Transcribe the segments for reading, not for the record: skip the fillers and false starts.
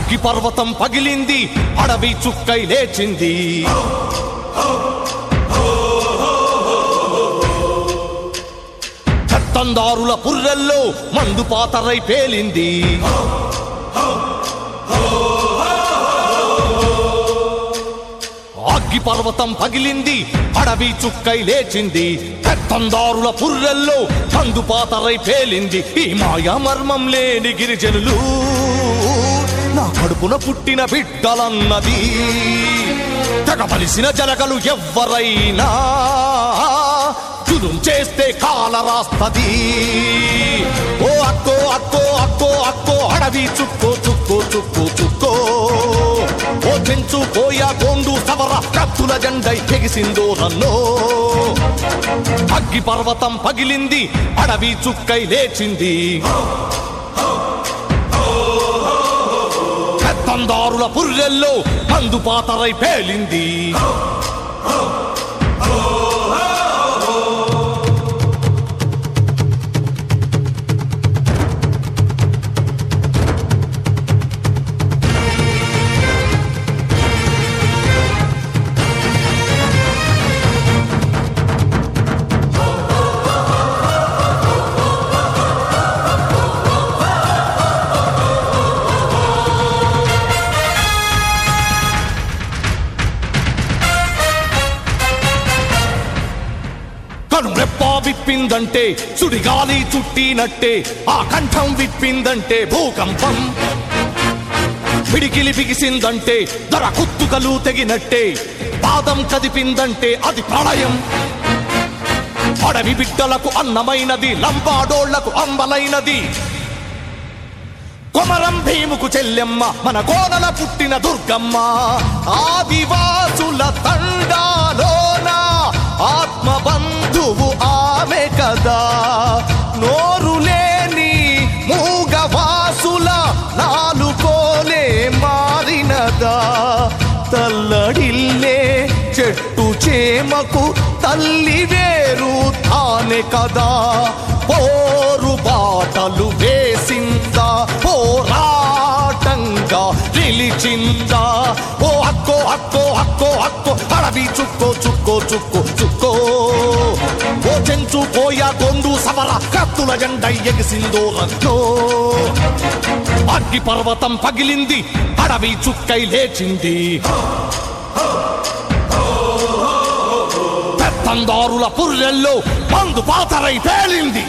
అగ్గి పర్వతం పగిలింది, అడవి చుక్కై లేచింది. చట్టందారుల పుర్రెల్లో మందు పాతరై పేలింది. అగ్గి పర్వతం పగిలింది, అడవి చుక్కై లేచింది. చట్టందారుల పుర్రెల్లో మందు పాతరై పేలింది. ఈ మాయా మర్మం లేని గిరిజనులు నా కడుపున పుట్టిన బిడ్డలన్నది. తెగబలిసిన జనగలు ఎవ్వరైనా జులుం చేస్తే కాల రాస్తది. ఓ అక్కో అక్కో అక్కో అక్కో అడవి చుక్కో చుక్కో చుక్కో చుక్కో. ఓ చెంచు పోయా గోండు సవర కత్తుల జెండై ఎగిసిందో రన్నో. అగ్గి పర్వతం పగిలింది, అడవి చుక్కై లేచింది. పెత్తందారుల పుర్రెల్లో మందు పాతరై పేలింది. రెప్ప విప్పిందంటే సుడిగాలి చుట్టినట్టే, ఆ కంఠం విప్పిందంటే భూకంపం. పిడికిలి బిగిసిందంటే ధర కుత్తుకలు తెగినట్టే, పాదం కదిపిందంటే అది ప్రళయం. అడవి బిడ్డలకు అన్నమైనది, లంబాడోళ్లకు అంబలైనది. కొమరం భీముకు చెల్లెమ్మ, మన కోనల పుట్టిన దుర్గమ్మ. ఆదివాసుల తండాలోన ఆత్మబంధువు ఆమె కదా. నోరు లేని మూగవాసుల నాలుకోలే మారినదా. తల్లడిల్లే చెట్టు చేమకు తల్లి వేరు తానే కదా. పోరు బాటలు వేసిందా, పోరాటంగా నిలిచిందా. ఓ అక్కో అక్కో అక్కో అక్కో అడవి చుక్కో చుక్కో చుక్కో చుక్కో. ఓ చెంచు పోయా గొండు సవర కత్తుల జెండై ఎగిసిందో రన్నో. అగ్గి పర్వతం పగిలింది, అడవి చుక్కై లేచింది. పెత్తందారుల పుర్రెల్లో మందు పాతరై పేలింది.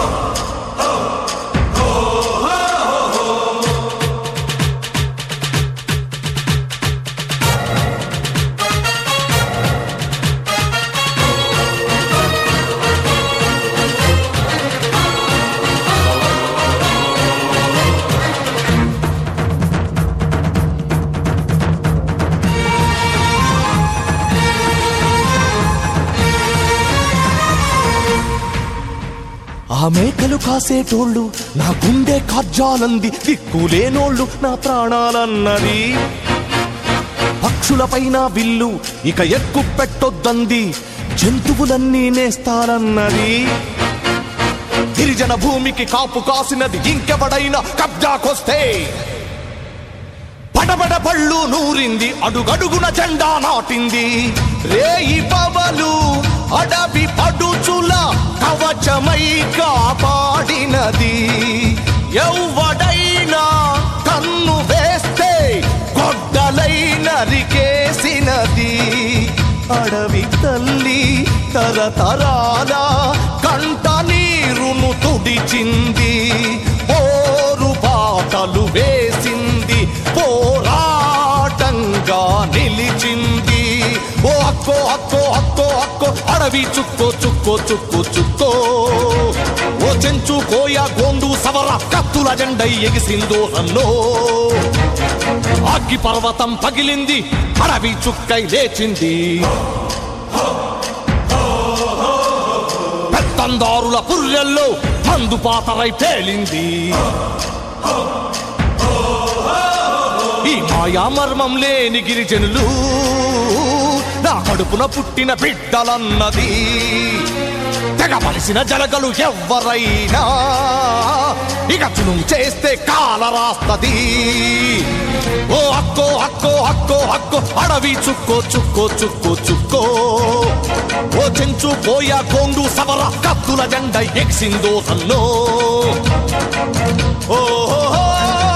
ఆ మేకలు కాసేటోళ్ళు నా గుండె కార్జాలంది. దిక్కులేనోళ్ళు నా ప్రాణాలన్నది. పక్షులపైన విల్లు ఇక ఎక్కు పెట్టొద్దంది. జంతువులన్నీ నేస్తారన్నది. గిరిజన భూమికి కాపు కాసినది ఇంకెవడైనా కబ్జాకొస్తే. పడబడ పళ్ళు నూరింది, అడుగడుగున జెండా నాటింది. రేయి పవలు అడవి పడుచుల కవచమై కాపాడినది. ఎవ్వడైనా కన్ను వేస్తే గొడ్డలై నరికేసినది. అడవి తల్లి తరతరాల కంట నీరును తుడిచింది. పోరు బాటలు వేసింది, పోరాటంగా నిలిచింది. ఓ అక్కో అక్కో అక్కో అక్కో అడవి చుక్కో చుక్కో చుక్కో చుక్కో. ఓ చెంచు కోయా గోండు సవర కత్తుల జెండై ఎగిసిందో రన్నో. అగ్గి పర్వతం పగిలింది, అడవి చుక్కై లేచింది. పెత్తందారుల పుర్రెల్లో మందు పాతరై పేలింది. ఈ మాయా మర్మం లేని గిరిజనులు నా కడుపున పుట్టిన బిడ్డలన్నది. తెగ మలిసిన జలగలు ఎవ్వరైనా ఇక చునుం చేస్తే కాల రాస్తది. ఓ అక్కో అక్కో అక్కో అక్కో అడవి చుక్కో చుక్కో చుక్కో చుక్కో, ఓ చెంచు పోయా కొండు సవర కత్తుల జెండ ఎక్సిందో సన్నో. ఓ